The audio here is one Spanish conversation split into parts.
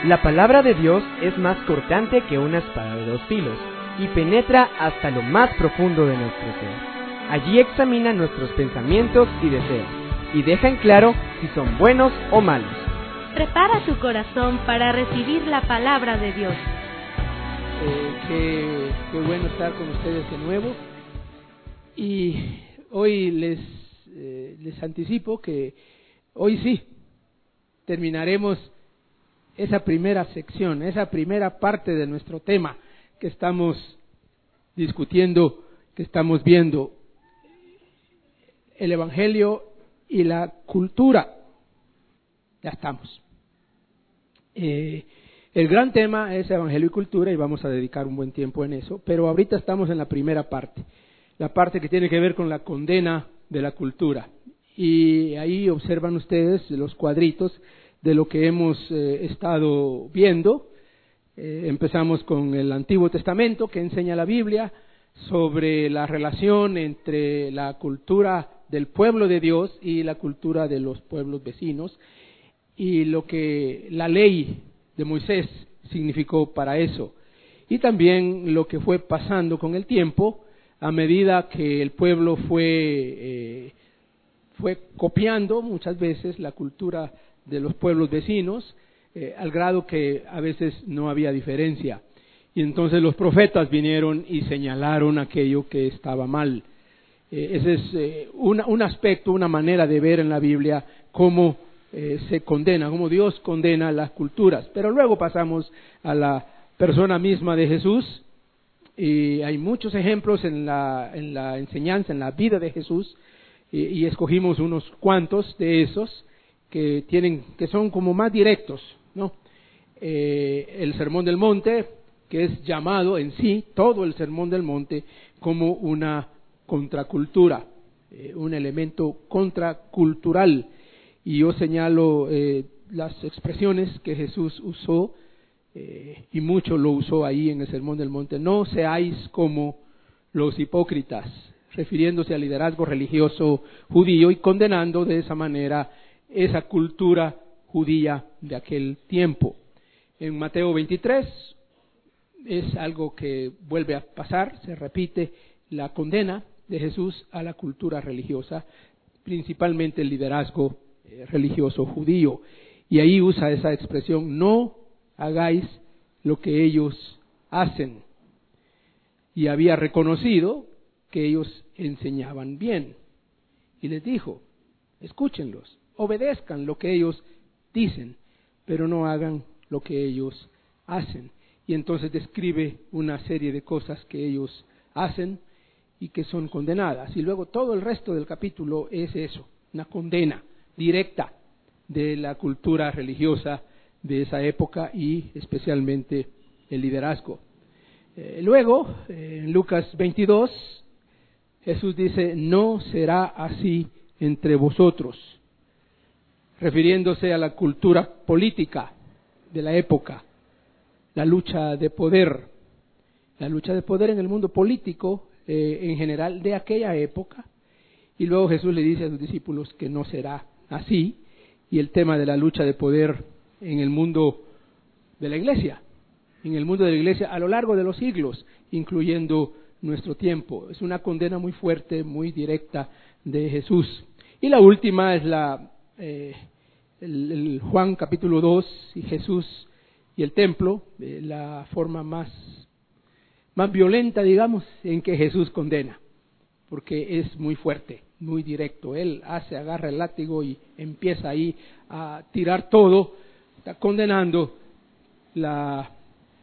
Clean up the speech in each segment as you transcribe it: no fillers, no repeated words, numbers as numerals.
La palabra de Dios es más cortante que una espada de 2 filos y penetra hasta lo más profundo de nuestro ser. Allí examina nuestros pensamientos y deseos y deja en claro si son buenos o malos. Prepara tu corazón para recibir la palabra de Dios. Qué bueno estar con ustedes de nuevo. Y hoy les anticipo que hoy sí terminaremos esa primera sección, esa primera parte de nuestro tema que estamos discutiendo, que estamos viendo, el Evangelio y la cultura. Ya estamos. El gran tema es Evangelio y cultura y vamos a dedicar un buen tiempo en eso, pero ahorita estamos en la primera parte, la parte que tiene que ver con la condena de la cultura. Y ahí observan ustedes los cuadritos de lo que hemos estado viendo. Empezamos con el Antiguo Testamento, que enseña la Biblia sobre la relación entre la cultura del pueblo de Dios y la cultura de los pueblos vecinos, y lo que la ley de Moisés significó para eso, y también lo que fue pasando con el tiempo a medida que el pueblo fue copiando muchas veces la cultura de los pueblos vecinos, al grado que a veces no había diferencia. Y entonces los profetas vinieron y señalaron aquello que estaba mal. Ese es un aspecto, una manera de ver en la Biblia cómo se condena, cómo Dios condena las culturas. Pero luego pasamos a la persona misma de Jesús, y hay muchos ejemplos en la enseñanza, en la vida de Jesús, y escogimos unos cuantos de esos que son como más directos, ¿no? El Sermón del Monte, que es llamado en sí, todo el Sermón del Monte, como una contracultura, un elemento contracultural. Y yo señalo las expresiones que Jesús usó, y mucho lo usó ahí en el Sermón del Monte. No seáis como los hipócritas, refiriéndose al liderazgo religioso judío y condenando de esa manera esa cultura judía de aquel tiempo. En Mateo 23 es algo que vuelve a pasar, se repite la condena de Jesús a la cultura religiosa, principalmente el liderazgo religioso judío, y ahí usa esa expresión: no hagáis lo que ellos hacen. Y había reconocido que ellos enseñaban bien, y les dijo: escúchenlos, obedezcan lo que ellos dicen, pero no hagan lo que ellos hacen. Y entonces describe una serie de cosas que ellos hacen y que son condenadas. Y luego todo el resto del capítulo es eso, una condena directa de la cultura religiosa de esa época y especialmente el liderazgo. Luego, en Lucas 22, Jesús dice: no será así entre vosotros, refiriéndose a la cultura política de la época, la lucha de poder en el mundo político en general de aquella época. Y luego Jesús le dice a sus discípulos que no será así, y el tema de la lucha de poder en el mundo de la iglesia, a lo largo de los siglos, incluyendo nuestro tiempo. Es una condena muy fuerte, muy directa de Jesús. Y la última es el Juan capítulo 2, y Jesús y el templo, la forma más violenta, digamos, en que Jesús condena, porque es muy fuerte, muy directo. Él agarra el látigo y empieza ahí a tirar todo, está condenando la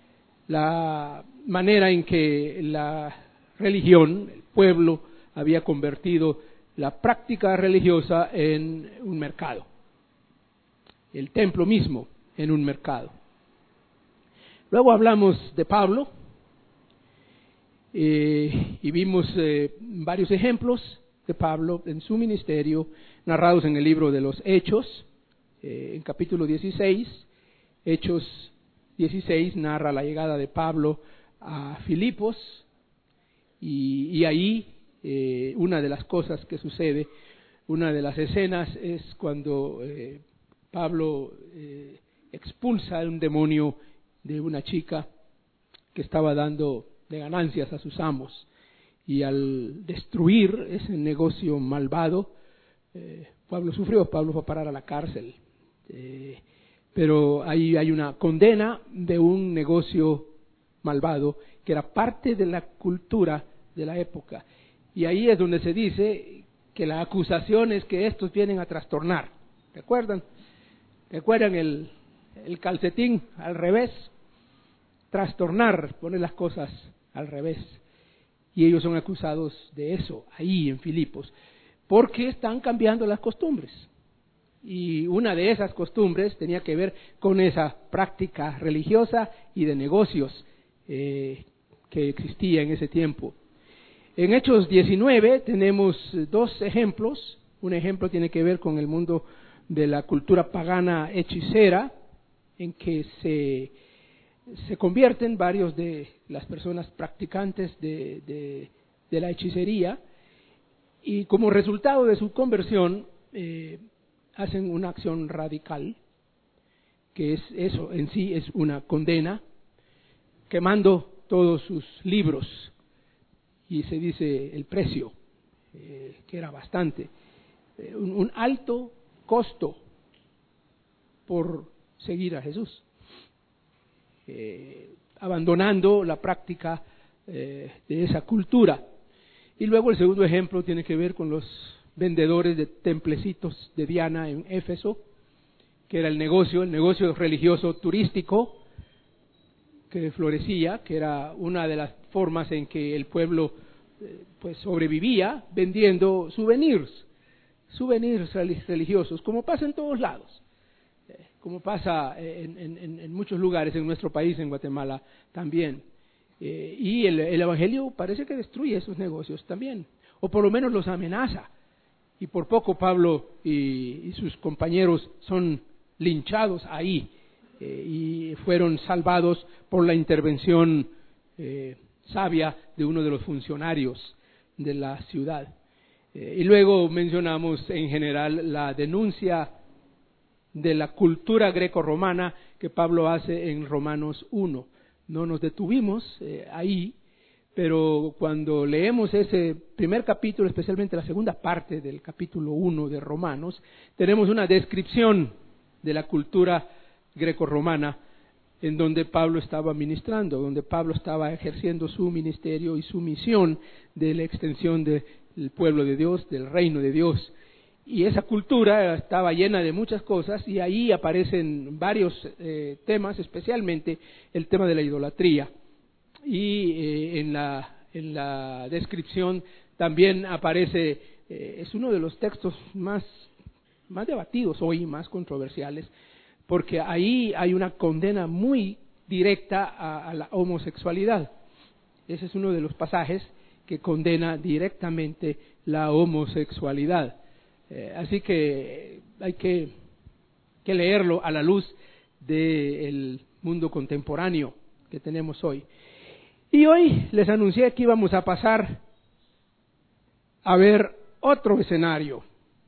manera en que la religión, el pueblo, había convertido la práctica religiosa en un mercado, el templo mismo en un mercado. Luego hablamos de Pablo, y vimos varios ejemplos de Pablo en su ministerio, narrados en el libro de los Hechos. En capítulo 16, Hechos 16 narra la llegada de Pablo a Filipos, y ahí una de las cosas que sucede, una de las escenas es cuando Pablo expulsa un demonio de una chica que estaba dando de ganancias a sus amos. Y al destruir ese negocio malvado, Pablo sufrió, Pablo fue a parar a la cárcel. Pero ahí hay una condena de un negocio malvado que era parte de la cultura de la época. Y ahí es donde se dice que la acusación es que estos vienen a trastornar. ¿Recuerdan? ¿Recuerdan el calcetín al revés? Trastornar, poner las cosas al revés. Y ellos son acusados de eso, ahí en Filipos, porque están cambiando las costumbres. Y una de esas costumbres tenía que ver con esa práctica religiosa y de negocios que existía en ese tiempo. En Hechos 19 tenemos dos ejemplos. Un ejemplo tiene que ver con el mundo de la cultura pagana hechicera, en que se convierten varios de las personas practicantes de la hechicería, y como resultado de su conversión hacen una acción radical, que es eso en sí, es una condena, quemando todos sus libros, y se dice el precio, que era bastante, un alto costo por seguir a Jesús, abandonando la práctica de esa cultura. Y luego el segundo ejemplo tiene que ver con los vendedores de templecitos de Diana en Éfeso, que era el negocio religioso turístico que florecía, que era una de las formas en que el pueblo pues sobrevivía vendiendo souvenirs religiosos, como pasa en todos lados, como pasa en muchos lugares en nuestro país, en Guatemala también. Y el Evangelio parece que destruye esos negocios también, o por lo menos los amenaza. Y por poco Pablo y sus compañeros son linchados ahí, y fueron salvados por la intervención sabia de uno de los funcionarios de la ciudad. Y luego mencionamos en general la denuncia de la cultura greco-romana que Pablo hace en Romanos 1. No nos detuvimos ahí, pero cuando leemos ese primer capítulo, especialmente la segunda parte del capítulo 1 de Romanos, tenemos una descripción de la cultura greco-romana en donde Pablo estaba ministrando, donde Pablo estaba ejerciendo su ministerio y su misión de la extensión del pueblo de Dios, del reino de Dios. Y esa cultura estaba llena de muchas cosas, y ahí aparecen varios temas, especialmente el tema de la idolatría. Y en la descripción también aparece, es uno de los textos más debatidos hoy, más controversiales, porque ahí hay una condena muy directa a la homosexualidad. Ese es uno de los pasajes que condena directamente la homosexualidad. Así que hay que leerlo a la luz del mundo contemporáneo que tenemos hoy. Y hoy les anuncié que íbamos a pasar a ver otro escenario.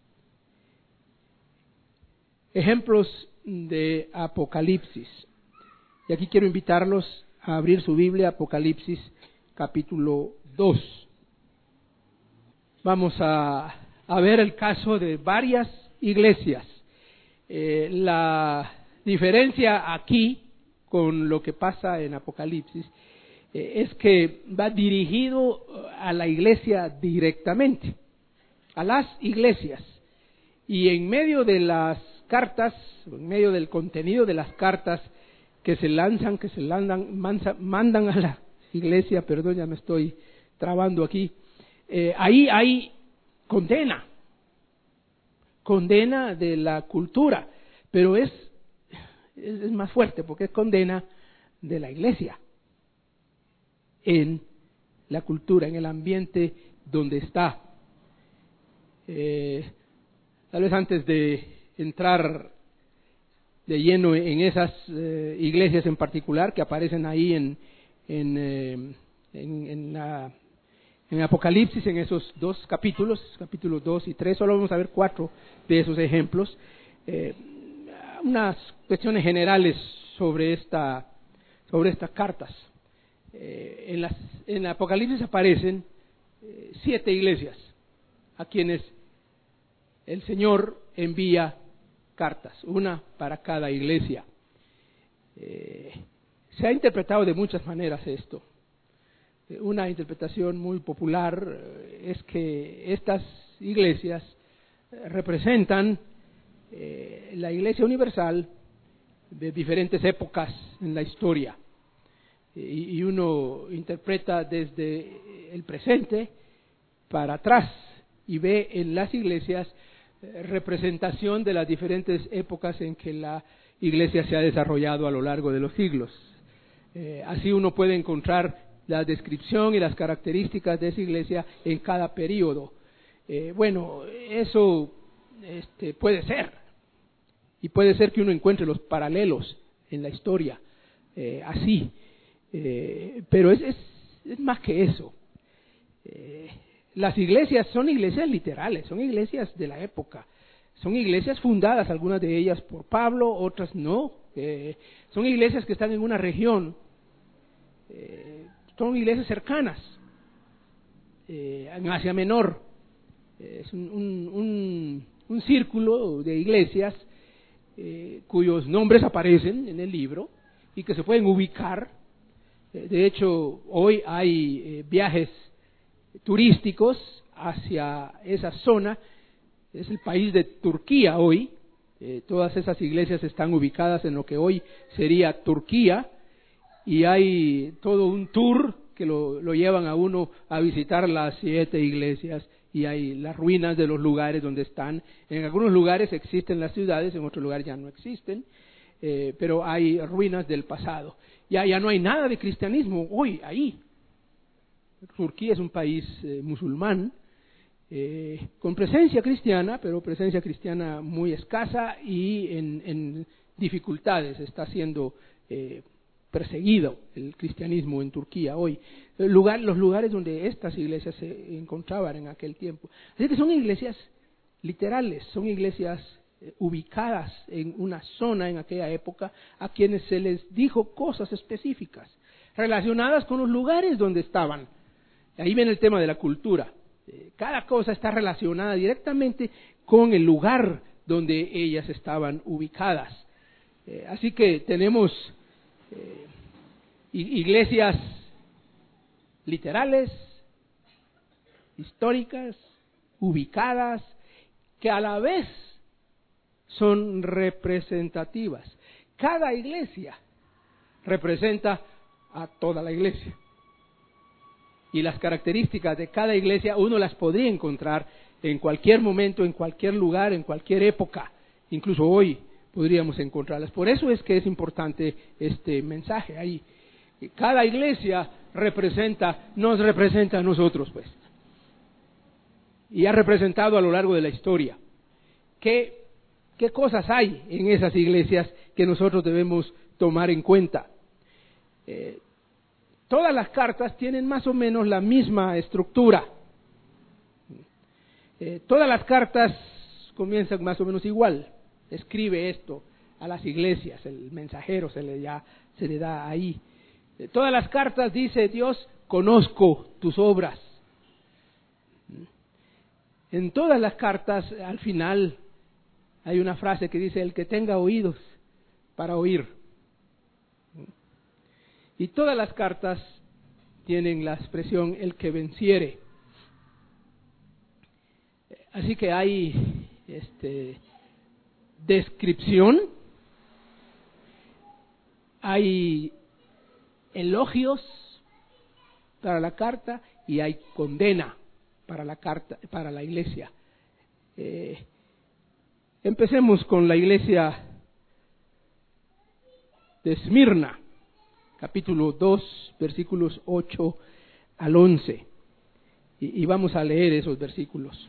Ejemplos de Apocalipsis. Y aquí quiero invitarlos a abrir su Biblia, Apocalipsis capítulo 2. Vamos a ver el caso de varias iglesias. La diferencia aquí con lo que pasa en Apocalipsis es que va dirigido a la iglesia directamente, a las iglesias. Y en medio de las cartas, en medio del contenido de las cartas que se mandan a la iglesia, perdón, ya me estoy trabando aquí, ahí hay condena de la cultura, pero es más fuerte porque es condena de la iglesia en la cultura, en el ambiente donde está. Tal vez antes de entrar de lleno en esas iglesias en particular que aparecen ahí en Apocalipsis, en esos dos capítulos 2 y 3, solo vamos a ver 4 de esos ejemplos. unas cuestiones generales sobre estas cartas. En el Apocalipsis aparecen 7 iglesias a quienes el Señor envía cartas, una para cada iglesia. Se ha interpretado de muchas maneras esto. Una interpretación muy popular es que estas iglesias representan la Iglesia Universal de diferentes épocas en la historia. Y uno interpreta desde el presente para atrás y ve en las iglesias representación de las diferentes épocas en que la iglesia se ha desarrollado a lo largo de los siglos. Así uno puede encontrar la descripción y las características de esa iglesia en cada periodo. Bueno, eso puede ser, y puede ser que uno encuentre los paralelos en la historia, así, pero es más que eso. Las iglesias son iglesias literales, son iglesias de la época, son iglesias fundadas, algunas de ellas por Pablo, otras no, son iglesias que están en una región, son iglesias cercanas, en Asia Menor, es un círculo de iglesias cuyos nombres aparecen en el libro y que se pueden ubicar. De hecho, hoy hay viajes turísticos hacia esa zona. Es el país de Turquía hoy. Todas esas iglesias están ubicadas en lo que hoy sería Turquía, y hay todo un tour que lo llevan a uno a visitar las 7 iglesias, y hay las ruinas de los lugares donde están. En algunos lugares existen las ciudades, en otros lugares ya no existen, pero hay ruinas del pasado. Ya no hay nada de cristianismo hoy ahí. Turquía es un país musulmán, con presencia cristiana, pero presencia cristiana muy escasa y en dificultades. Está siendo perseguido el cristianismo en Turquía hoy. Los lugares donde estas iglesias se encontraban en aquel tiempo. Así que son iglesias literales, son iglesias ubicadas en una zona en aquella época, a quienes se les dijo cosas específicas relacionadas con los lugares donde estaban. Ahí viene el tema de la cultura. Cada cosa está relacionada directamente con el lugar donde ellas estaban ubicadas. Así que tenemos iglesias literales, históricas, ubicadas, que a la vez son representativas. Cada iglesia representa a toda la iglesia. Y las características de cada iglesia uno las podría encontrar en cualquier momento, en cualquier lugar, en cualquier época. Incluso hoy podríamos encontrarlas. Por eso es que es importante este mensaje ahí. Cada iglesia nos representa a nosotros, pues. Y ha representado a lo largo de la historia. ¿Qué cosas hay en esas iglesias que nosotros debemos tomar en cuenta? Todas las cartas tienen más o menos la misma estructura. Todas las cartas comienzan más o menos igual. Escribe esto a las iglesias, el mensajero se le da ahí. Todas las cartas dice Dios, conozco tus obras. En todas las cartas, al final, hay una frase que dice, el que tenga oídos para oír. Y todas las cartas tienen la expresión, el que venciere. Así que hay descripción, hay elogios para la carta y hay condena para la carta, para la iglesia. Empecemos con la iglesia de Esmirna, capítulo 2, versículos 8 al 11. Y vamos a leer esos versículos.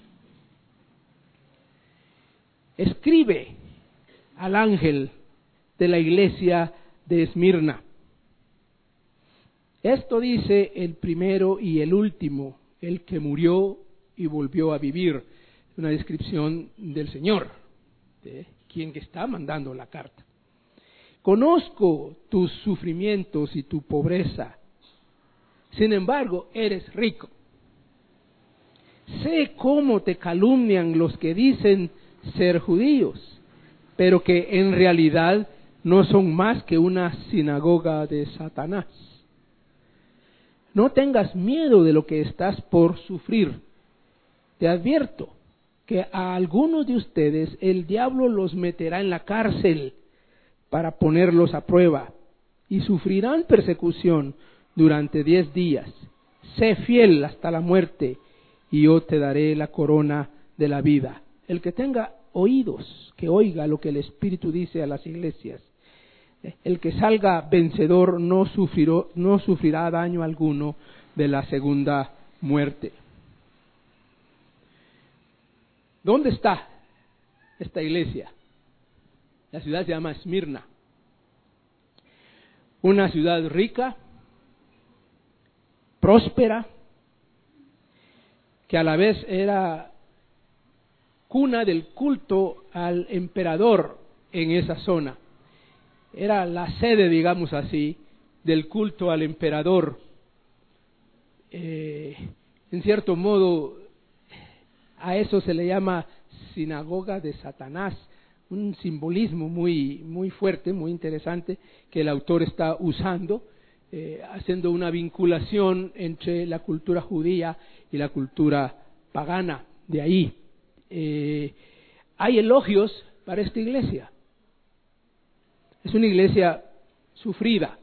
Escribe al ángel de la iglesia de Esmirna. Esto dice el primero y el último, el que murió y volvió a vivir. Una descripción del Señor, quien está mandando la carta. Conozco tus sufrimientos y tu pobreza. Sin embargo, eres rico. Sé cómo te calumnian los que dicen ser judíos, pero que en realidad no son más que una sinagoga de Satanás. No tengas miedo de lo que estás por sufrir. Te advierto que a algunos de ustedes el diablo los meterá en la cárcel para ponerlos a prueba, y sufrirán persecución durante 10 días. Sé fiel hasta la muerte, y yo te daré la corona de la vida. El que tenga oídos, que oiga lo que el Espíritu dice a las iglesias. El que salga vencedor no sufrirá daño alguno de la segunda muerte. ¿Dónde está esta iglesia? La ciudad se llama Esmirna. Una ciudad rica, próspera, que a la vez era cuna del culto al emperador en esa zona. Era la sede, digamos así, del culto al emperador. En cierto modo, a eso se le llama sinagoga de Satanás, un simbolismo muy fuerte, muy interesante, que el autor está usando, haciendo una vinculación entre la cultura judía y la cultura pagana. De ahí hay elogios para esta iglesia. Es una iglesia sufrida,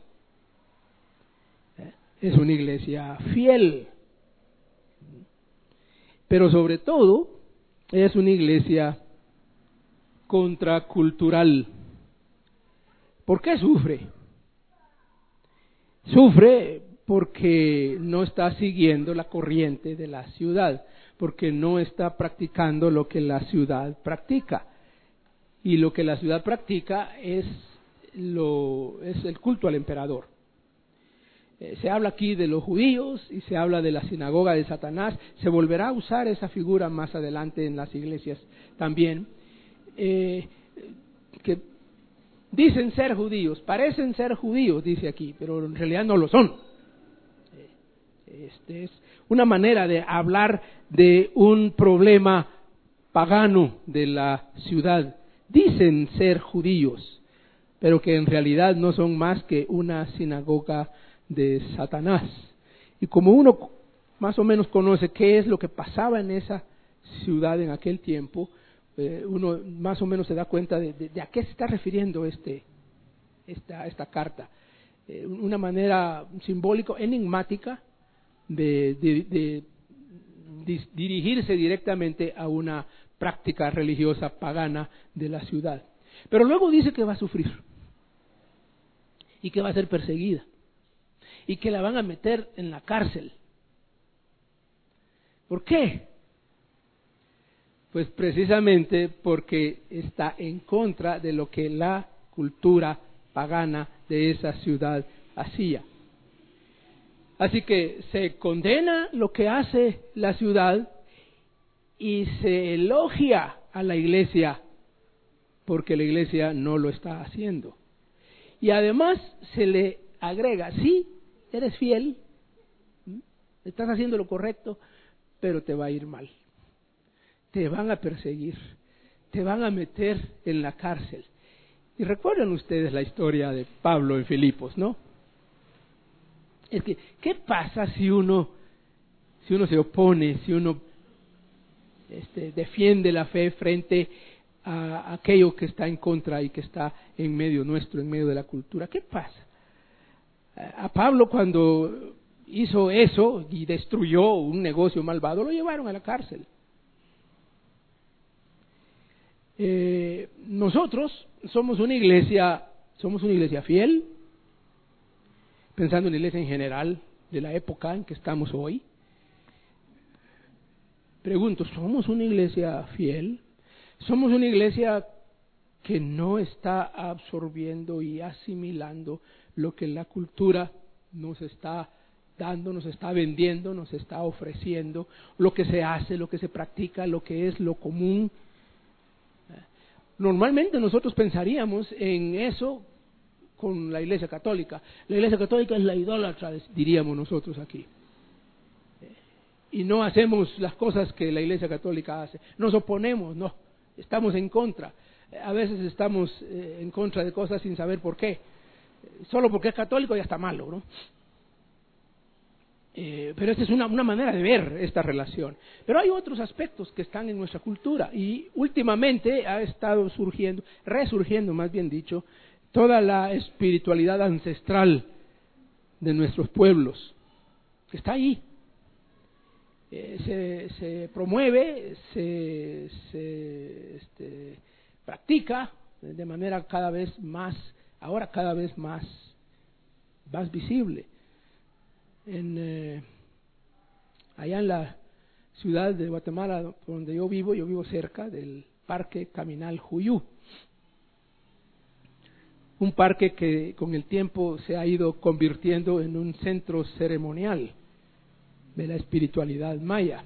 es una iglesia fiel, pero sobre todo es una iglesia contracultural. ¿Por qué sufre? Sufre porque no está siguiendo la corriente de la ciudad, porque no está practicando lo que la ciudad practica. Y lo que la ciudad practica es el culto al emperador. Se habla aquí de los judíos y se habla de la sinagoga de Satanás. Se volverá a usar esa figura más adelante en las iglesias también. Que dicen ser judíos, parecen ser judíos, dice aquí, pero en realidad no lo son. Es una manera de hablar de un problema pagano de la ciudad. Dicen ser judíos, pero que en realidad no son más que una sinagoga de Satanás. Y como uno más o menos conoce qué es lo que pasaba en esa ciudad en aquel tiempo, uno más o menos se da cuenta de a qué se está refiriendo esta carta. Una manera simbólica, enigmática, de dirigirse directamente a una práctica religiosa pagana de la ciudad. Pero luego dice que va a sufrir y que va a ser perseguida y que la van a meter en la cárcel. ¿Por qué? Pues precisamente porque está en contra de lo que la cultura pagana de esa ciudad hacía. Así que se condena lo que hace la ciudad y se elogia a la iglesia porque la iglesia no lo está haciendo. Y además se le agrega, sí, eres fiel, estás haciendo lo correcto, pero te va a ir mal. Te van a perseguir, te van a meter en la cárcel. Y recuerdan ustedes la historia de Pablo en Filipos, ¿no? Es que, ¿qué pasa si uno se opone, si uno defiende la fe frente a aquello que está en contra y que está en medio nuestro, en medio de la cultura? ¿Qué pasa? A Pablo, cuando hizo eso y destruyó un negocio malvado, lo llevaron a la cárcel. Nosotros somos una iglesia fiel, pensando en la iglesia en general de la época en que estamos hoy. Pregunto, ¿somos una iglesia fiel? ¿Somos una iglesia que no está absorbiendo y asimilando lo que la cultura nos está dando, nos está vendiendo, nos está ofreciendo, lo que se hace, lo que se practica, lo que es lo común? Normalmente nosotros pensaríamos en eso con la Iglesia Católica. La Iglesia Católica es la idólatra, diríamos nosotros aquí. Y no hacemos las cosas que la Iglesia Católica hace. Nos oponemos, no, estamos en contra. A veces estamos en contra de cosas sin saber por qué. Solo porque es católico ya está malo, ¿no? Pero esta es una manera de ver esta relación. Pero hay otros aspectos que están en nuestra cultura y últimamente ha estado resurgiendo más bien dicho, toda la espiritualidad ancestral de nuestros pueblos, que está ahí. Se promueve, se practica de manera cada vez más visible. Allá en la ciudad de Guatemala, donde yo vivo cerca del Parque Caminal Juyú, un parque que con el tiempo se ha ido convirtiendo en un centro ceremonial de la espiritualidad maya.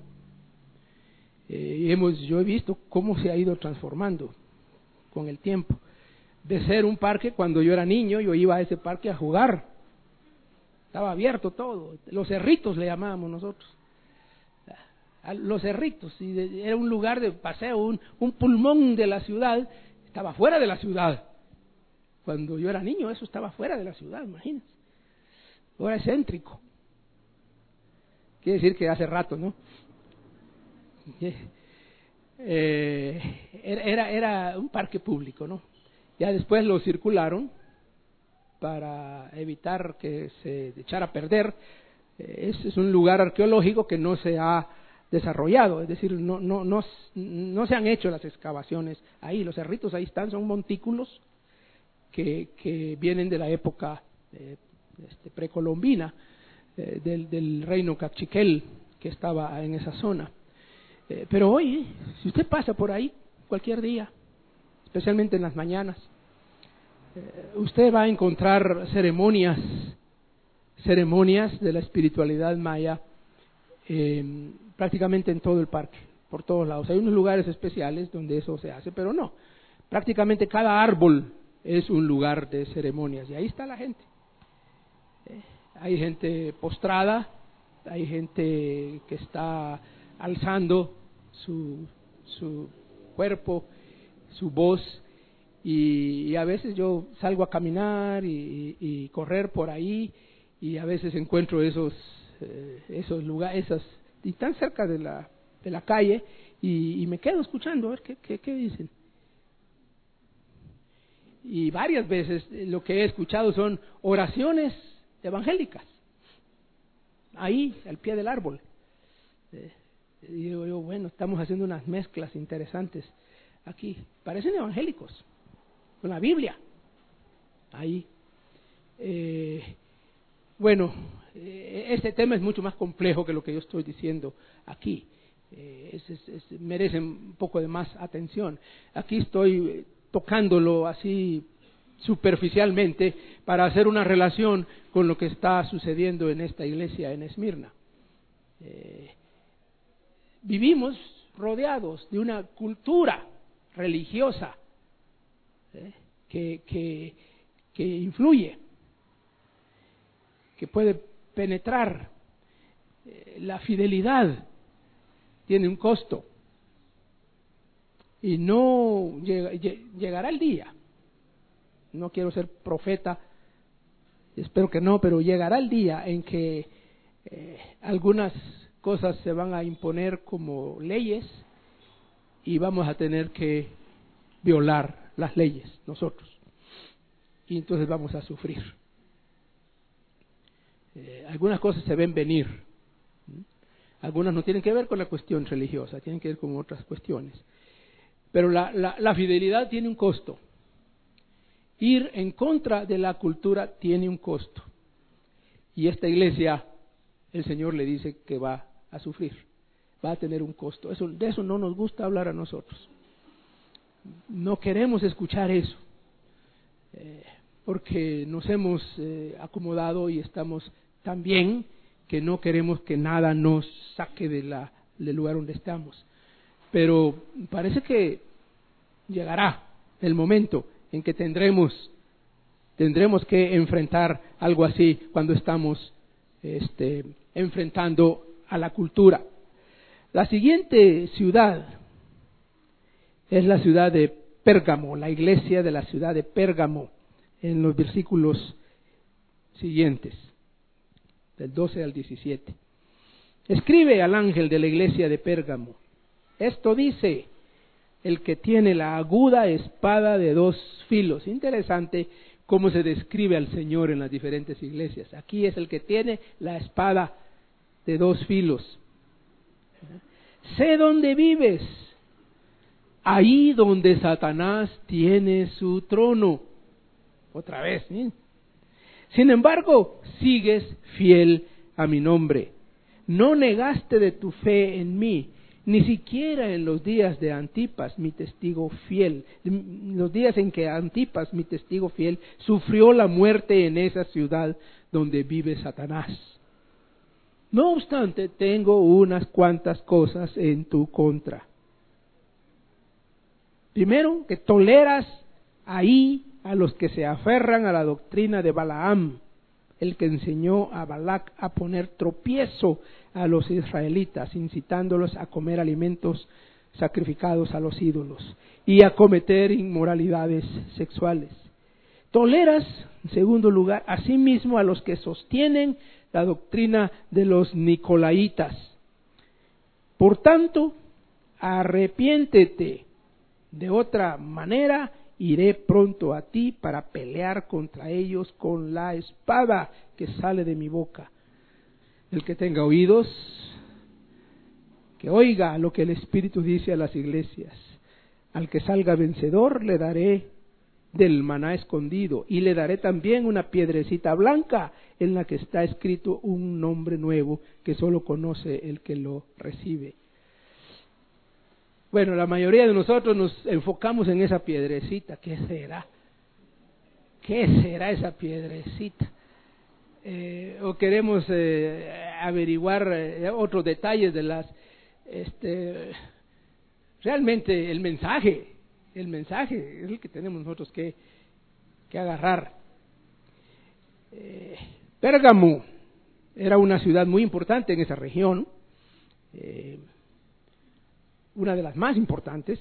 Yo he visto cómo se ha ido transformando con el tiempo. De ser un parque, cuando yo era niño, yo iba a ese parque a jugar. Estaba abierto todo. Los cerritos le llamábamos nosotros. Los cerritos. Y era un lugar de paseo, un pulmón de la ciudad. Estaba fuera de la ciudad. Cuando yo era niño, eso estaba fuera de la ciudad, imagínense. Ahora es céntrico. Quiere decir que hace rato, ¿no? Era un parque público, ¿no? Ya después lo circularon para evitar que se echara a perder. Es un lugar arqueológico que no se ha desarrollado, es decir, no se han hecho las excavaciones ahí. Los cerritos ahí están, son montículos que vienen de la época precolombina, del reino cachiquel que estaba en esa zona. Pero hoy, si usted pasa por ahí cualquier día, especialmente en las mañanas, usted va a encontrar ceremonias de la espiritualidad maya prácticamente en todo el parque, por todos lados. Hay unos lugares especiales donde eso se hace, pero no. Prácticamente cada árbol es un lugar de ceremonias y ahí está la gente. Hay gente postrada, hay gente que está alzando su cuerpo, su voz, y a veces yo salgo a caminar y correr por ahí, y a veces encuentro esos lugares, y tan cerca de la calle, y me quedo escuchando a ver qué dicen. Y varias veces lo que he escuchado son oraciones evangélicas, ahí al pie del árbol. Y digo yo, bueno, estamos haciendo unas mezclas interesantes aquí, parecen evangélicos, con la Biblia, ahí. Este tema es mucho más complejo que lo que yo estoy diciendo aquí, merece un poco de más atención. Aquí estoy tocándolo así superficialmente para hacer una relación con lo que está sucediendo en esta iglesia en Esmirna. Vivimos rodeados de una cultura religiosa que influye, que puede penetrar. La fidelidad tiene un costo y no llegará el día. No quiero ser profeta, espero que no, pero llegará el día en que algunas cosas se van a imponer como leyes y vamos a tener que violar las leyes nosotros, y entonces vamos a sufrir. Algunas cosas se ven venir, algunas no tienen que ver con la cuestión religiosa, tienen que ver con otras cuestiones, pero la fidelidad tiene un costo. Ir en contra de la cultura tiene un costo, y esta iglesia, el Señor le dice que va a sufrir, va a tener un costo. De eso no nos gusta hablar a nosotros. No queremos escuchar eso, porque nos hemos acomodado y estamos tan bien que no queremos que nada nos saque del lugar donde estamos. Pero parece que llegará el momento en que tendremos que enfrentar algo así cuando estamos enfrentando a la cultura. La siguiente ciudad es la ciudad de Pérgamo, la iglesia de la ciudad de Pérgamo, en los versículos siguientes, del 12 al 17. Escribe al ángel de la iglesia de Pérgamo: esto dice el que tiene la aguda espada de dos filos. Interesante cómo se describe al Señor en las diferentes iglesias. Aquí es el que tiene la espada de dos filos. Sé dónde vives, ahí donde Satanás tiene su trono. Otra vez, ¿sí? Sin embargo, sigues fiel a mi nombre. No negaste de tu fe en mí, ni siquiera en los días de Antipas, mi testigo fiel. Los días en que Antipas, mi testigo fiel, sufrió la muerte en esa ciudad donde vive Satanás. No obstante, tengo unas cuantas cosas en tu contra. Primero, que toleras ahí a los que se aferran a la doctrina de Balaam, el que enseñó a Balac a poner tropiezo a los israelitas, incitándolos a comer alimentos sacrificados a los ídolos y a cometer inmoralidades sexuales. Toleras, en segundo lugar, asimismo a los que sostienen la doctrina de los nicolaitas. Por tanto, arrepiéntete, de otra manera iré pronto a ti para pelear contra ellos con la espada que sale de mi boca. El que tenga oídos, que oiga lo que el Espíritu dice a las iglesias. Al que salga vencedor le daré del maná escondido, y le daré también una piedrecita blanca en la que está escrito un nombre nuevo que solo conoce el que lo recibe. Bueno, la mayoría de nosotros nos enfocamos en esa piedrecita. ¿Qué será? ¿Qué será esa piedrecita? O queremos averiguar otros detalles de las... realmente el mensaje es el que tenemos nosotros que agarrar. Pérgamo era una ciudad muy importante en esa región, una de las más importantes.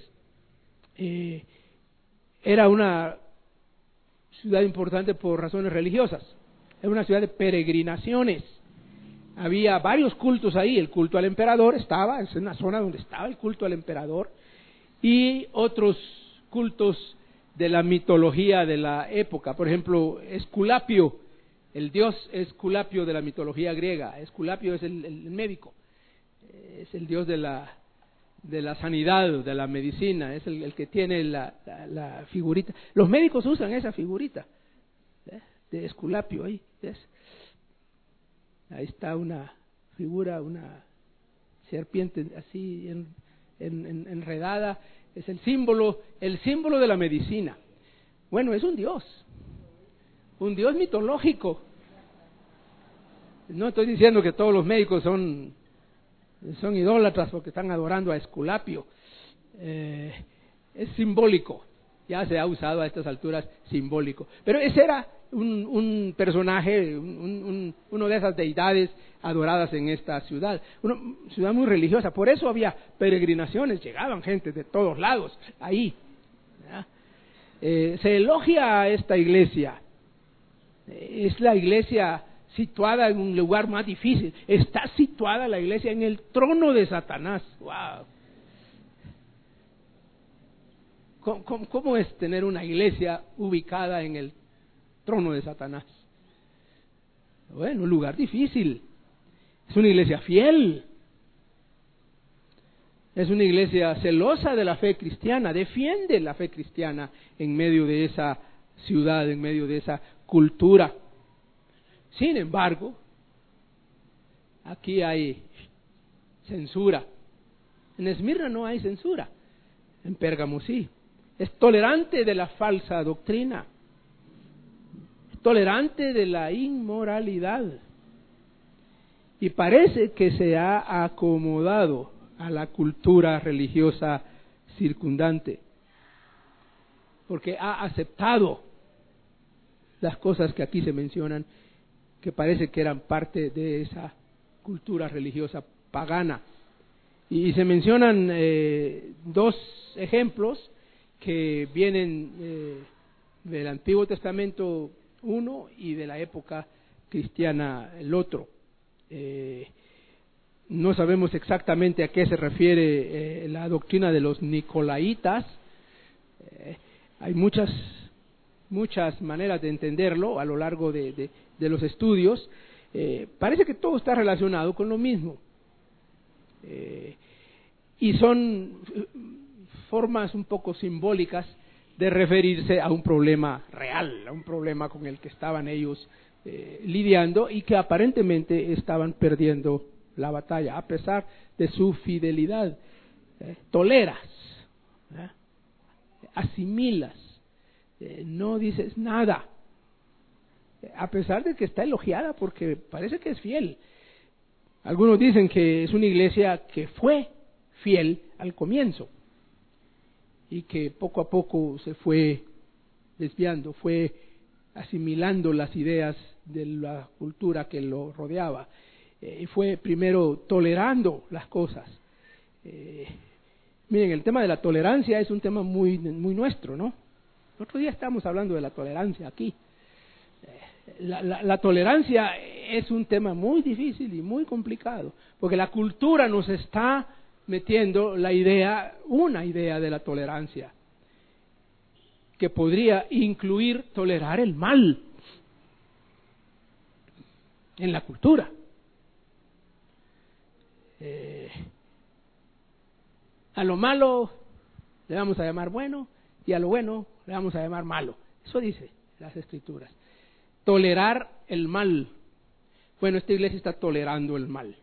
Era una ciudad importante por razones religiosas, era una ciudad de peregrinaciones. Había varios cultos ahí. El culto al emperador estaba, es una zona donde estaba el culto al emperador, y otros cultos de la mitología de la época. Por ejemplo, Esculapio, el dios Esculapio de la mitología griega. Esculapio es el médico, es el dios de la sanidad, de la medicina, es el que tiene la figurita. Los médicos usan esa figurita de Esculapio ahí. ¿Ves? Ahí está una figura, una serpiente así enredada. Es el símbolo de la medicina. Bueno, es un dios mitológico. No estoy diciendo que todos los médicos son idólatras porque están adorando a Esculapio. Es simbólico, ya se ha usado a estas alturas simbólico. Pero ese era un personaje, uno de esas deidades adoradas en esta ciudad, una ciudad muy religiosa. Por eso había peregrinaciones, llegaban gente de todos lados ahí. Se elogia a esta iglesia. Es la iglesia situada en un lugar más difícil. Está situada la iglesia en el trono de Satanás. ¡Wow! ¿Cómo es tener una iglesia ubicada en el trono de Satanás? Bueno, un lugar difícil. Es una iglesia fiel. Es una iglesia celosa de la fe cristiana. Defiende la fe cristiana en medio de esa ciudad, en medio de esa cultura. Sin embargo, aquí hay censura. En Esmirna no hay censura. En Pérgamo sí. Es tolerante de la falsa doctrina. Es tolerante de la inmoralidad. Y parece que se ha acomodado a la cultura religiosa circundante. porque ha aceptado las cosas que aquí se mencionan, que parece que eran parte de esa cultura religiosa pagana. Y se mencionan dos ejemplos que vienen del Antiguo Testamento uno y de la época cristiana el otro. No sabemos exactamente a qué se refiere la doctrina de los nicolaitas. Hay muchas maneras de entenderlo a lo largo de los estudios. Parece que todo está relacionado con lo mismo. Y son formas un poco simbólicas de referirse a un problema real, a un problema con el que estaban ellos lidiando y que aparentemente estaban perdiendo la batalla, a pesar de su fidelidad. Toleras, asimilas, no dices nada, a pesar de que está elogiada porque parece que es fiel. Algunos dicen que es una iglesia que fue fiel al comienzo y que poco a poco se fue desviando, fue asimilando las ideas de la cultura que lo rodeaba, y fue primero tolerando las cosas. Miren, el tema de la tolerancia es un tema muy nuestro, ¿no? El otro día estábamos hablando de la tolerancia aquí. La tolerancia es un tema muy difícil y muy complicado, porque la cultura nos está metiendo una idea de la tolerancia, que podría incluir tolerar el mal en la cultura. A lo malo le vamos a llamar bueno y a lo bueno le vamos a llamar malo. Eso dice las Escrituras. Tolerar el mal. Bueno, esta iglesia está tolerando el mal.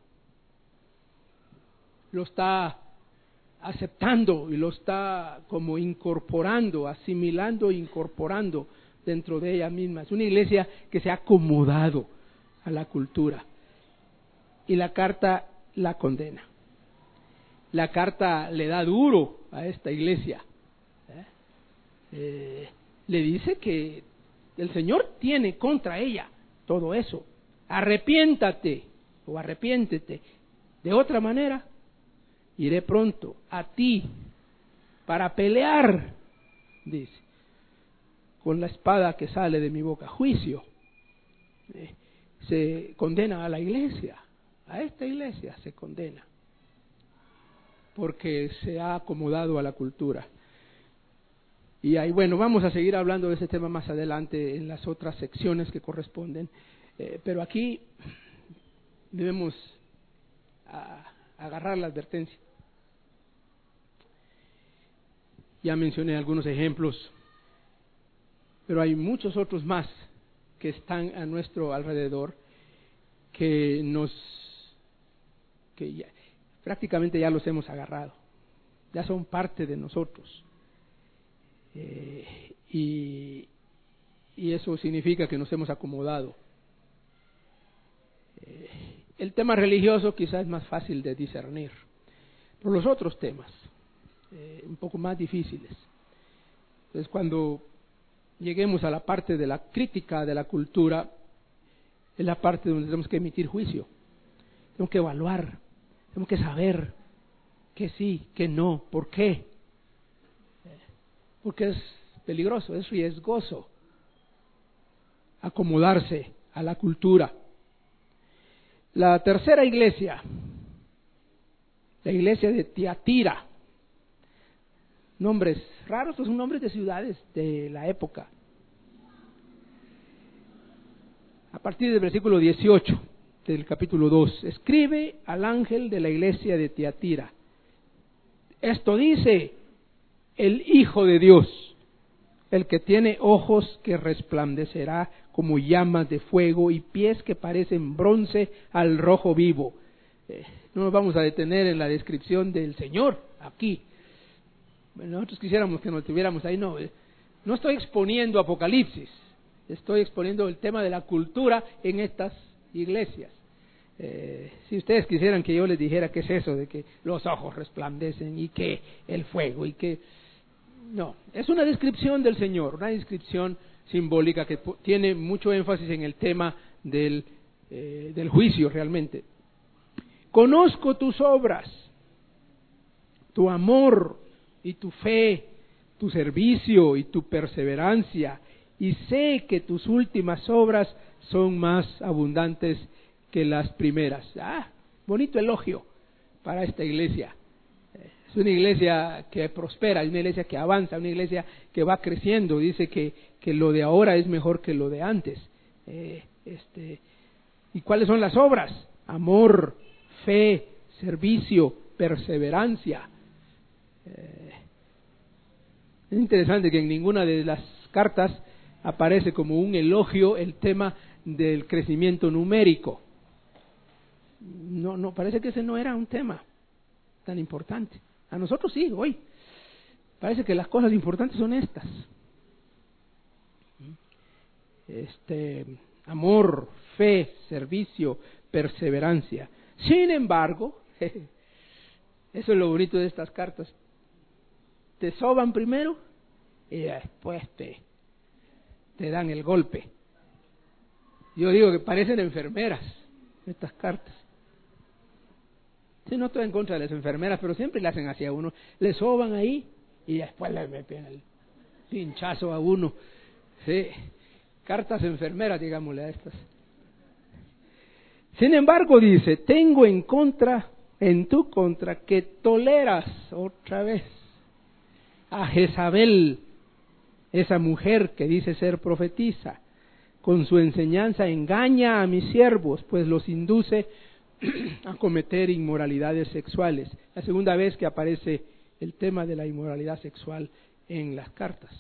Lo está aceptando y lo está como incorporando, asimilando e incorporando dentro de ella misma. Es una iglesia que se ha acomodado a la cultura. Y la carta la condena. La carta le da duro a esta iglesia. Le dice que el Señor tiene contra ella todo eso. Arrepiéntate o arrepiéntete. De otra manera, iré pronto a ti para pelear, dice, con la espada que sale de mi boca. Juicio. Se condena a la iglesia, a esta iglesia se condena, porque se ha acomodado a la cultura. Y ahí, bueno, vamos a seguir hablando de ese tema más adelante en las otras secciones que corresponden, pero aquí debemos agarrar la advertencia. Ya mencioné algunos ejemplos, pero hay muchos otros más que están a nuestro alrededor que prácticamente ya los hemos agarrado, ya son parte de nosotros. Y eso significa que nos hemos acomodado. El tema religioso quizás es más fácil de discernir, pero los otros temas, un poco más difíciles. Entonces, cuando lleguemos a la parte de la crítica de la cultura, es la parte donde tenemos que emitir juicio, tenemos que evaluar, tenemos que saber que sí, que no, por qué. Porque es peligroso, es riesgoso acomodarse a la cultura. La tercera iglesia, la iglesia de Tiatira. Nombres raros, son nombres de ciudades de la época. A partir del versículo 18 del capítulo 2, escribe al ángel de la iglesia de Tiatira. Esto dice el Hijo de Dios, el que tiene ojos que resplandecerá como llamas de fuego y pies que parecen bronce al rojo vivo. No nos vamos a detener en la descripción del Señor aquí. Bueno, nosotros quisiéramos que nos tuviéramos ahí. No estoy exponiendo Apocalipsis, estoy exponiendo el tema de la cultura en estas iglesias. Si ustedes quisieran que yo les dijera qué es eso de que los ojos resplandecen y que el fuego y que No, es una descripción del Señor, una descripción simbólica que tiene mucho énfasis en el tema del juicio realmente. Conozco tus obras, tu amor y tu fe, tu servicio y tu perseverancia, y sé que tus últimas obras son más abundantes que las primeras. Bonito elogio para esta iglesia. Es una iglesia que prospera, es una iglesia que avanza, una iglesia que va creciendo. Dice que lo de ahora es mejor que lo de antes. ¿Y cuáles son las obras? Amor, fe, servicio, perseverancia. Es interesante que en ninguna de las cartas aparece como un elogio el tema del crecimiento numérico. No, parece que ese no era un tema tan importante. A nosotros sí, hoy. Parece que las cosas importantes son estas. Amor, fe, servicio, perseverancia. Sin embargo, eso es lo bonito de estas cartas. Te soban primero y después te dan el golpe. Yo digo que parecen enfermeras estas cartas. Sí, no estoy en contra de las enfermeras, pero siempre le hacen así a uno. Le soban ahí y después le meten el pinchazo a uno. Sí, cartas enfermeras, digámosle a estas. Sin embargo, dice, tengo en tu contra, que toleras otra vez a Jezabel, esa mujer que dice ser profetisa. Con su enseñanza engaña a mis siervos, pues los induce a cometer inmoralidades sexuales. La segunda vez que aparece el tema de la inmoralidad sexual en las cartas.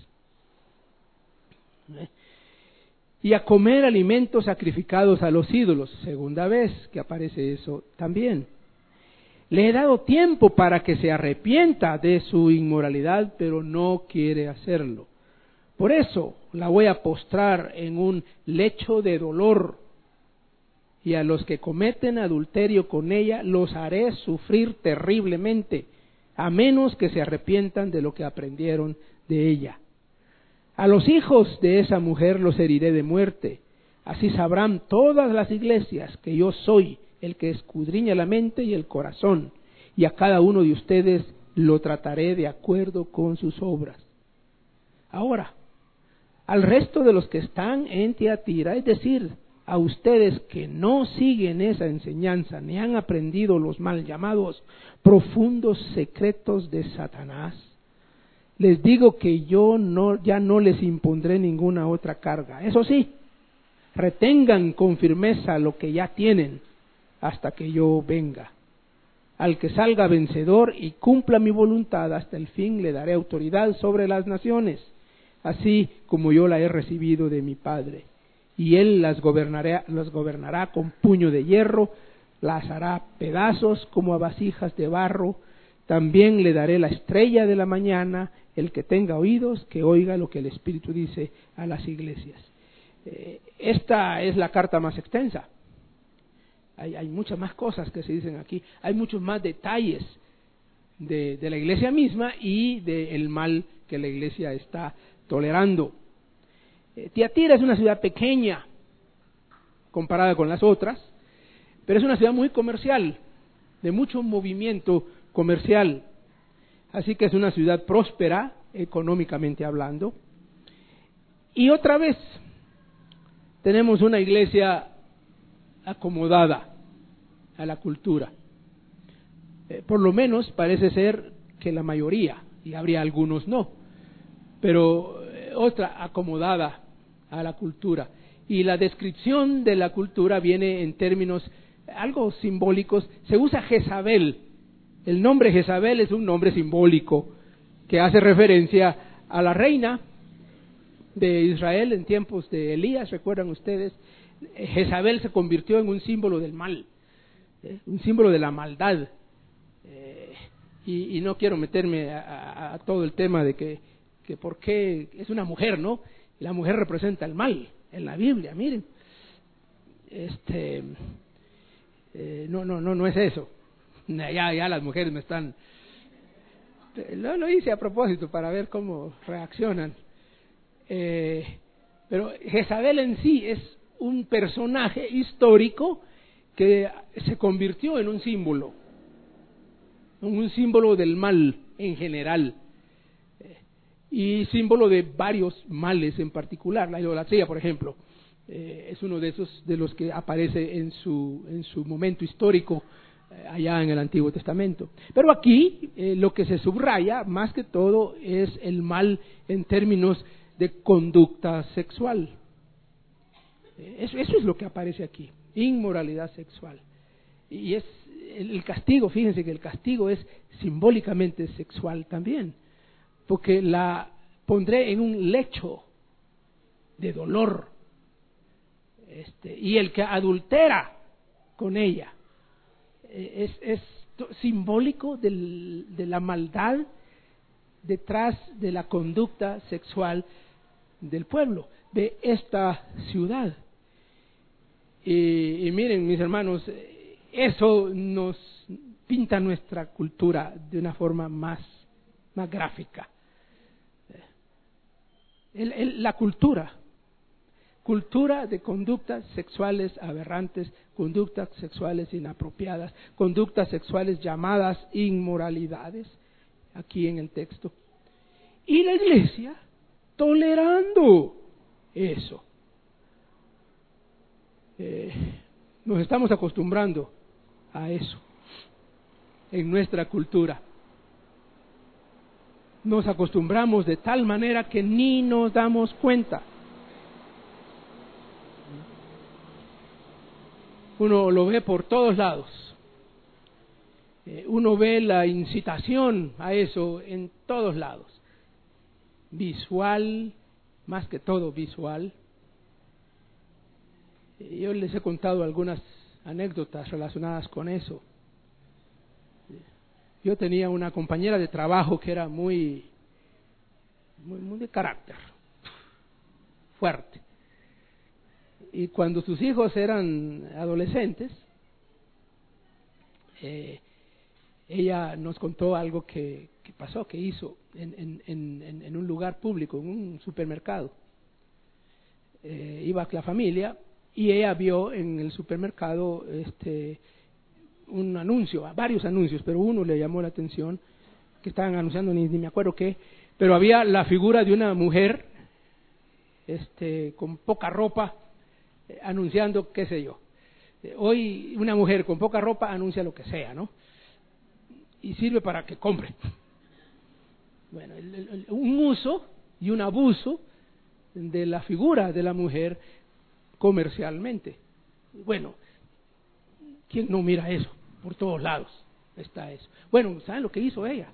Y a comer alimentos sacrificados a los ídolos. Segunda vez que aparece eso también. Le he dado tiempo para que se arrepienta de su inmoralidad, pero no quiere hacerlo. Por eso la voy a postrar en un lecho de dolor, y a los que cometen adulterio con ella los haré sufrir terriblemente, a menos que se arrepientan de lo que aprendieron de ella. A los hijos de esa mujer los heriré de muerte. Así sabrán todas las iglesias que yo soy el que escudriña la mente y el corazón, y a cada uno de ustedes lo trataré de acuerdo con sus obras. Ahora, al resto de los que están en Tiatira, es decir, a ustedes que no siguen esa enseñanza, ni han aprendido los mal llamados profundos secretos de Satanás, les digo que ya no les impondré ninguna otra carga. Eso sí, retengan con firmeza lo que ya tienen hasta que yo venga. Al que salga vencedor y cumpla mi voluntad hasta el fin, le daré autoridad sobre las naciones, así como yo la he recibido de mi Padre. Y él las gobernará con puño de hierro, las hará pedazos como a vasijas de barro. También le daré la estrella de la mañana. El que tenga oídos, que oiga lo que el Espíritu dice a las iglesias. Esta es la carta más extensa. Hay muchas más cosas que se dicen aquí. Hay muchos más detalles de la iglesia misma y del mal que la iglesia está tolerando. Tiatira es una ciudad pequeña comparada con las otras, pero es una ciudad muy comercial, de mucho movimiento comercial. Así que es una ciudad próspera, económicamente hablando. Y otra vez, tenemos una iglesia acomodada a la cultura. Por lo menos parece ser que la mayoría, y habría algunos no, pero otra acomodada a la cultura. Y la descripción de la cultura viene en términos algo simbólicos. Se usa Jezabel. El nombre Jezabel es un nombre simbólico que hace referencia a la reina de Israel en tiempos de Elías. ¿Recuerdan ustedes? Jezabel se convirtió en un símbolo del mal, un símbolo de la maldad. Y no quiero meterme a todo el tema de que por qué es una mujer, ¿no? La mujer representa el mal en la Biblia, miren. No es eso. Ya las mujeres me están... Lo hice a propósito para ver cómo reaccionan. Pero Jezabel en sí es un personaje histórico que se convirtió en un símbolo del mal en general, y símbolo de varios males en particular. La idolatría, por ejemplo, es uno de esos de los que aparece en su momento histórico allá en el Antiguo Testamento. Pero aquí lo que se subraya más que todo es el mal en términos de conducta sexual. Eso es lo que aparece aquí, inmoralidad sexual. Y es el castigo, fíjense que el castigo es simbólicamente sexual también, porque la pondré en un lecho de dolor, y el que adultera con ella es simbólico de la maldad detrás de la conducta sexual del pueblo, de esta ciudad. Y miren, mis hermanos, eso nos pinta nuestra cultura de una forma más gráfica. La cultura de conductas sexuales aberrantes, conductas sexuales inapropiadas, conductas sexuales llamadas inmoralidades, aquí en el texto. Y la iglesia tolerando eso. Nos estamos acostumbrando a eso en nuestra cultura. Nos acostumbramos de tal manera que ni nos damos cuenta. Uno lo ve por todos lados. Uno ve la incitación a eso en todos lados. Visual, más que todo visual. Yo les he contado algunas anécdotas relacionadas con eso. Yo tenía una compañera de trabajo que era muy de carácter, fuerte. Y cuando sus hijos eran adolescentes, ella nos contó algo que pasó, que hizo en un lugar público, en un supermercado. Iba la familia y ella vio en el supermercado un anuncio, varios anuncios, pero uno le llamó la atención, que estaban anunciando, ni me acuerdo qué, pero había la figura de una mujer con poca ropa, anunciando qué sé yo. Hoy una mujer con poca ropa anuncia lo que sea, ¿no? Y sirve para que compre. Bueno, un uso y un abuso de la figura de la mujer comercialmente. Bueno, ¿quién no mira eso? Por todos lados está eso. Bueno, ¿saben lo que hizo ella?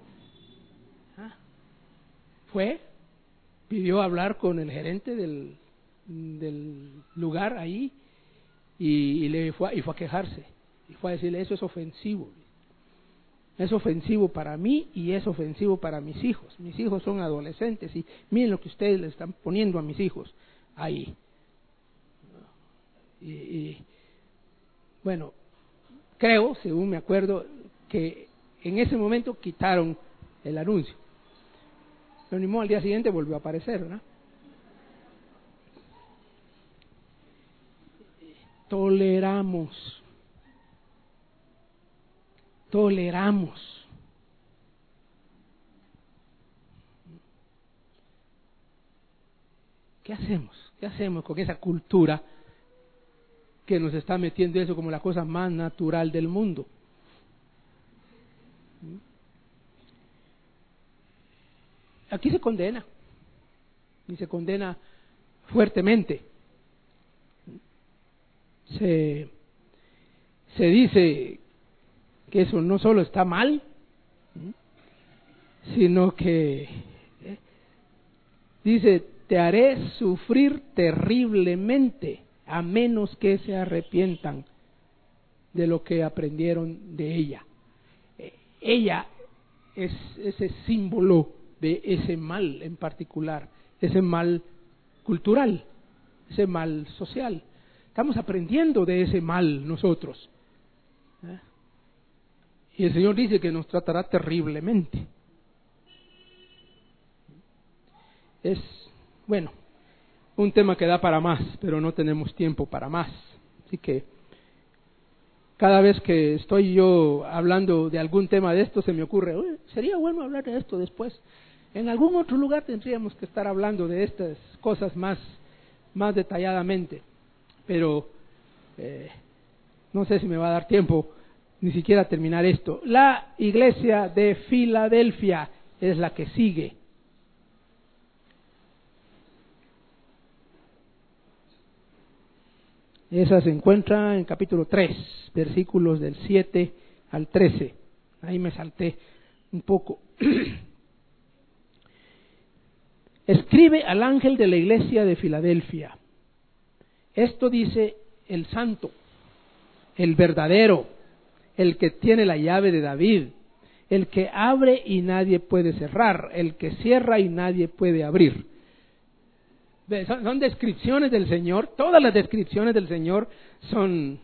Pidió hablar con el gerente del lugar ahí y fue a quejarse. Y fue a decirle, eso es ofensivo. Es ofensivo para mí y es ofensivo para mis hijos. Mis hijos son adolescentes y miren lo que ustedes le están poniendo a mis hijos ahí. Y bueno, creo, según me acuerdo, que en ese momento quitaron el anuncio. Lo mismo al día siguiente volvió a aparecer, ¿verdad? Toleramos. ¿Qué hacemos? ¿Qué hacemos con esa cultura que nos está metiendo eso como la cosa más natural del mundo? Aquí se condena, y se condena fuertemente. Se dice que eso no solo está mal, sino que dice, te haré sufrir terriblemente a menos que se arrepientan de lo que aprendieron de ella. Ella es ese símbolo de ese mal en particular, ese mal cultural, ese mal social. Estamos aprendiendo de ese mal nosotros. Y el Señor dice que nos tratará terriblemente. es, bueno, un tema que da para más, pero no tenemos tiempo para más. Así que cada vez que estoy yo hablando de algún tema de esto, se me ocurre, sería bueno hablar de esto después. En algún otro lugar tendríamos que estar hablando de estas cosas más detalladamente, pero no sé si me va a dar tiempo ni siquiera a terminar esto. La iglesia de Filadelfia es la que sigue. Esa se encuentra en capítulo 3, versículos del 7 al 13. Ahí me salté un poco. Escribe al ángel de la iglesia de Filadelfia. Esto dice el santo, el verdadero, el que tiene la llave de David, el que abre y nadie puede cerrar, el que cierra y nadie puede abrir. Son descripciones del Señor. Todas las descripciones del Señor son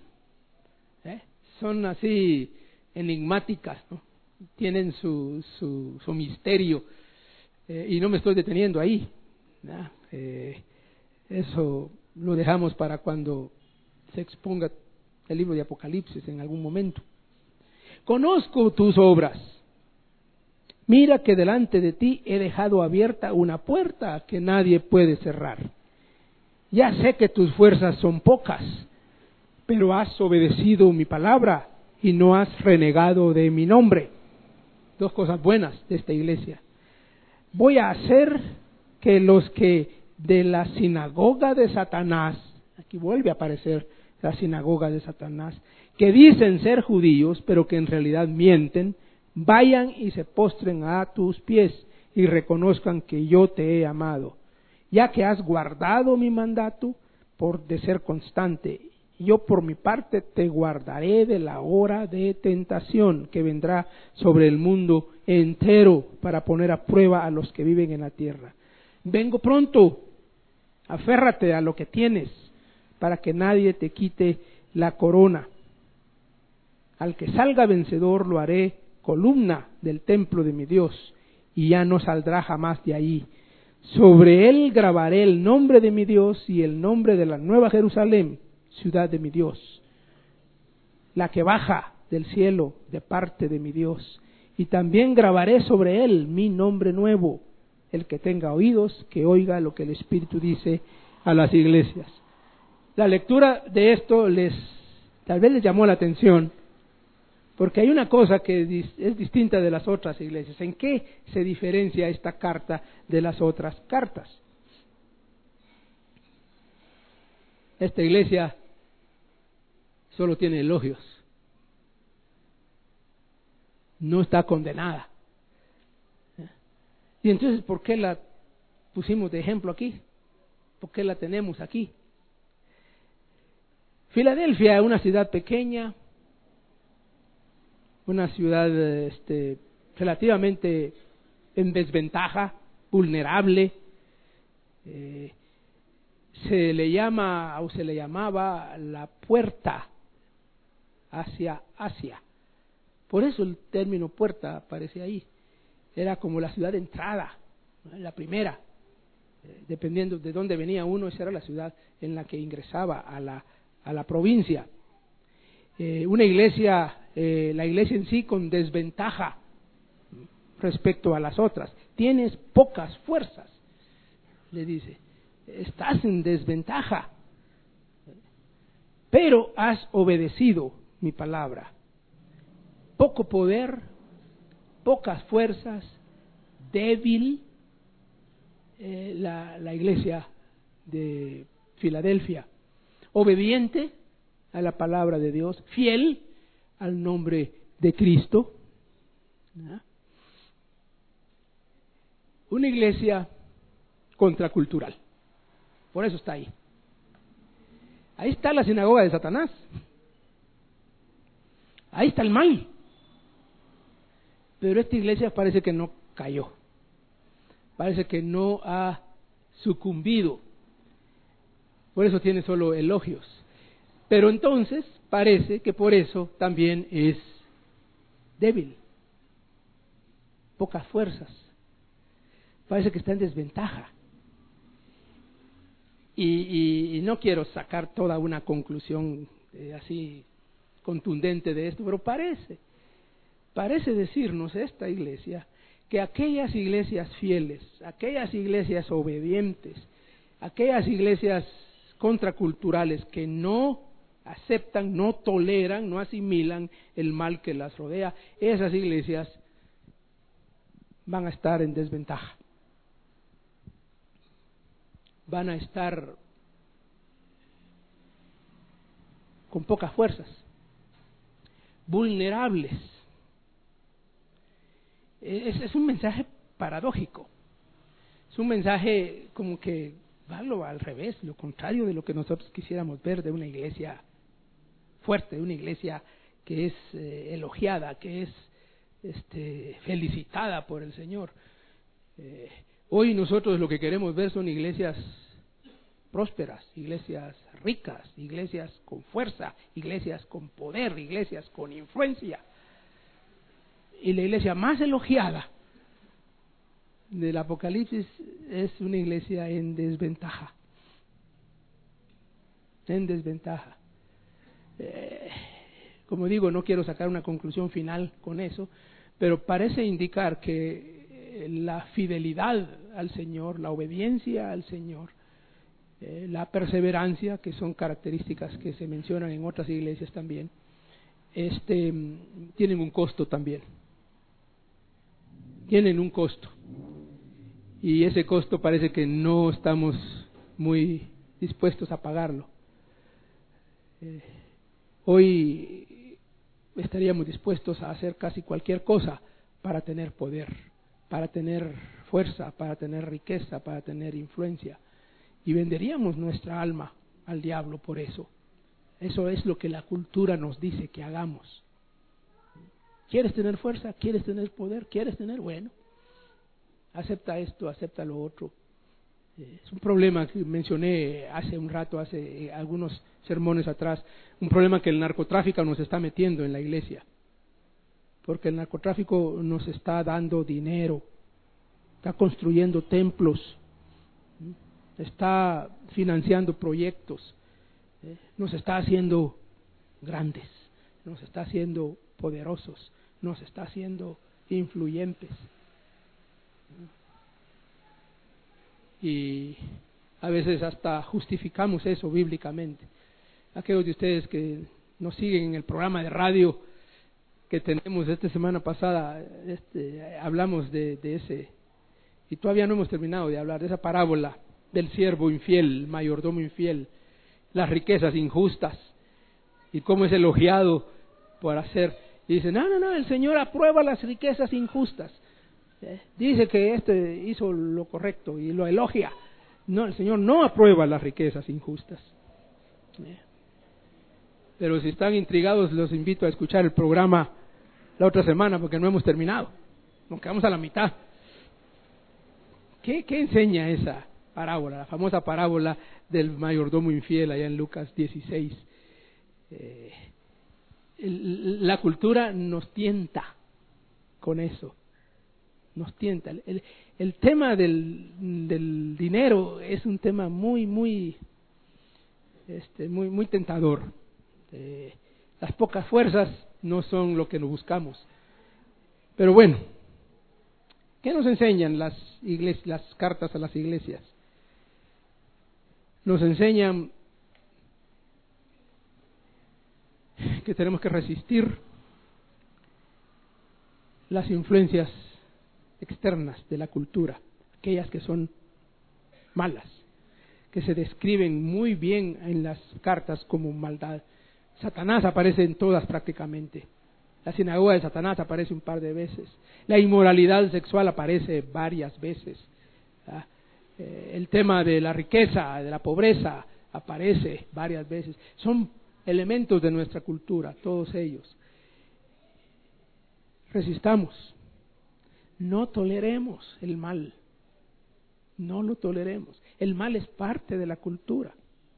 así enigmáticas, ¿no? Tienen su misterio, y no me estoy deteniendo ahí, ¿no? Eso lo dejamos para cuando se exponga el libro de Apocalipsis en algún momento. Conozco tus obras. Mira que delante de ti he dejado abierta una puerta que nadie puede cerrar. Ya sé que tus fuerzas son pocas, pero has obedecido mi palabra y no has renegado de mi nombre. Dos cosas buenas de esta iglesia. Voy a hacer que los que de la sinagoga de Satanás, aquí vuelve a aparecer la sinagoga de Satanás, que dicen ser judíos, pero que en realidad mienten, vayan y se postren a tus pies y reconozcan que yo te he amado, ya que has guardado mi mandato de ser constante. Yo por mi parte te guardaré de la hora de tentación que vendrá sobre el mundo entero para poner a prueba a los que viven en la tierra. Vengo pronto, aférrate a lo que tienes para que nadie te quite la corona. Al que salga vencedor lo haré columna del templo de mi Dios, y ya no saldrá jamás de ahí. Sobre él grabaré el nombre de mi Dios y el nombre de la nueva Jerusalén, ciudad de mi Dios, la que baja del cielo de parte de mi Dios, y también grabaré sobre él mi nombre nuevo. El que tenga oídos, que oiga lo que el Espíritu dice a las iglesias. La lectura de esto tal vez les llamó la atención, porque hay una cosa que es distinta de las otras iglesias. ¿En qué se diferencia esta carta de las otras cartas? Esta iglesia solo tiene elogios. No está condenada. Y entonces, ¿por qué la pusimos de ejemplo aquí? ¿Por qué la tenemos aquí? Filadelfia es una ciudad pequeña, una ciudad relativamente en desventaja, vulnerable. Se le llama o se le llamaba la puerta hacia Asia. Por eso el término puerta aparece ahí. Era como la ciudad de entrada, ¿no? La primera. Dependiendo de dónde venía uno, esa era la ciudad en la que ingresaba a la provincia. Una iglesia, la iglesia en sí con desventaja respecto a las otras. Tienes pocas fuerzas, le dice. Estás en desventaja, pero has obedecido mi palabra. Poco poder, pocas fuerzas, débil la iglesia de Filadelfia. Obediente a la palabra de Dios, fiel al nombre de Cristo. ¿No? Una iglesia contracultural. Por eso está ahí. Ahí está la sinagoga de Satanás. Ahí está el mal. Pero esta iglesia parece que no cayó. Parece que no ha sucumbido. Por eso tiene solo elogios. Pero entonces parece que por eso también es débil. Pocas fuerzas. Parece que está en desventaja. Y no quiero sacar toda una conclusión así contundente de esto, pero parece decirnos esta iglesia que aquellas iglesias fieles, aquellas iglesias obedientes, aquellas iglesias contraculturales que no aceptan, no toleran, no asimilan el mal que las rodea, esas iglesias van a estar en desventaja. Van a estar con pocas fuerzas, vulnerables. Es un mensaje paradójico, es un mensaje como que va al revés, lo contrario de lo que nosotros quisiéramos ver de una iglesia fuerte, de una iglesia que es elogiada, que es felicitada por el Señor. Hoy nosotros lo que queremos ver son iglesias prósperas, iglesias ricas, iglesias con fuerza, iglesias con poder, iglesias con influencia. Y la iglesia más elogiada del Apocalipsis es una iglesia en desventaja. En desventaja. Como digo, no quiero sacar una conclusión final con eso, pero parece indicar que la fidelidad al Señor, la obediencia al Señor, la perseverancia, que son características que se mencionan en otras iglesias también, tienen un costo también. Tienen un costo. Y ese costo parece que no estamos muy dispuestos a pagarlo. Hoy estaríamos dispuestos a hacer casi cualquier cosa para tener poder, para tener fuerza, para tener riqueza, para tener influencia. Y venderíamos nuestra alma al diablo por eso. Eso es lo que la cultura nos dice que hagamos. ¿Quieres tener fuerza? ¿Quieres tener poder? ¿Quieres tener? Bueno, acepta esto, acepta lo otro. Es un problema que mencioné hace un rato, hace algunos sermones atrás, un problema que el narcotráfico nos está metiendo en la iglesia. Porque el narcotráfico nos está dando dinero, está construyendo templos, está financiando proyectos, nos está haciendo grandes, nos está haciendo poderosos, nos está haciendo influyentes. Y a veces hasta justificamos eso bíblicamente. Aquellos de ustedes que nos siguen en el programa de radio que tenemos esta semana pasada, hablamos de ese, y todavía no hemos terminado de hablar de esa parábola del siervo infiel, el mayordomo infiel, las riquezas injustas y cómo es elogiado por hacer. Y dice, no, el Señor aprueba las riquezas injustas. Dice que hizo lo correcto y lo elogia. No, el Señor no aprueba las riquezas injustas. Pero si están intrigados, los invito a escuchar el programa la otra semana, porque no hemos terminado. Nos quedamos a la mitad. ¿Qué enseña esa parábola? La famosa parábola del mayordomo infiel allá en Lucas 16. La cultura nos tienta con eso. Nos tienta. El tema del dinero es un tema muy tentador. Las pocas fuerzas no son lo que nos buscamos. Pero bueno, ¿qué nos enseñan las cartas a las iglesias? Nos enseñan que tenemos que resistir las influencias externas de la cultura, aquellas que son malas, que se describen muy bien en las cartas como maldad. Satanás aparece en todas prácticamente. La sinagoga de Satanás aparece un par de veces. La inmoralidad sexual aparece varias veces. El tema de la riqueza, de la pobreza, aparece varias veces. Son elementos de nuestra cultura, todos ellos. Resistamos. No toleremos el mal. No lo toleremos. El mal es parte de la cultura.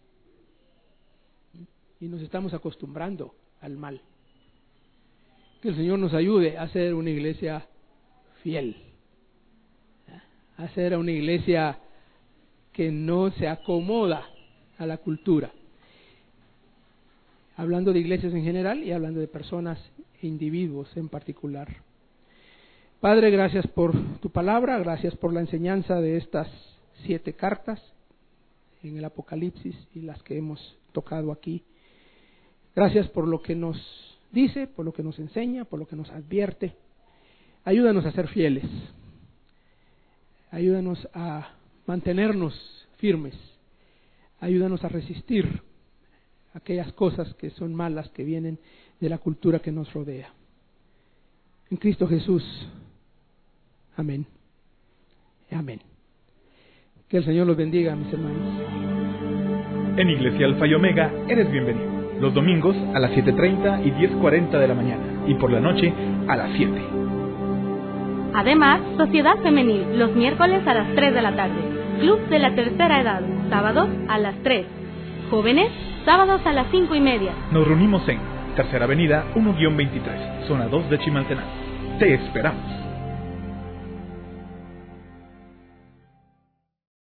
Y nos estamos acostumbrando al mal. Que el Señor nos ayude a ser una iglesia fiel. A ser una iglesia que no se acomoda a la cultura. Hablando de iglesias en general y hablando de personas e individuos en particular. Padre, gracias por tu palabra, gracias por la enseñanza de estas 7 cartas en el Apocalipsis y las que hemos tocado aquí. Gracias por lo que nos dice, por lo que nos enseña, por lo que nos advierte. Ayúdanos a ser fieles. Ayúdanos a mantenernos firmes. Ayúdanos a resistir aquellas cosas que son malas, que vienen de la cultura que nos rodea. En Cristo Jesús. Amén. Amén. Que el Señor los bendiga, mis hermanos. En Iglesia Alfa y Omega eres bienvenido. Los domingos a las 7:30 y 10:40 de la mañana. Y por la noche a las 7. Además, Sociedad Femenil, los miércoles a las 3 de la tarde. Club de la Tercera Edad, sábados a las 3. Jóvenes, sábados a las 5:30. Nos reunimos en Tercera Avenida 1-23, zona 2 de Chimaltenango. Te esperamos.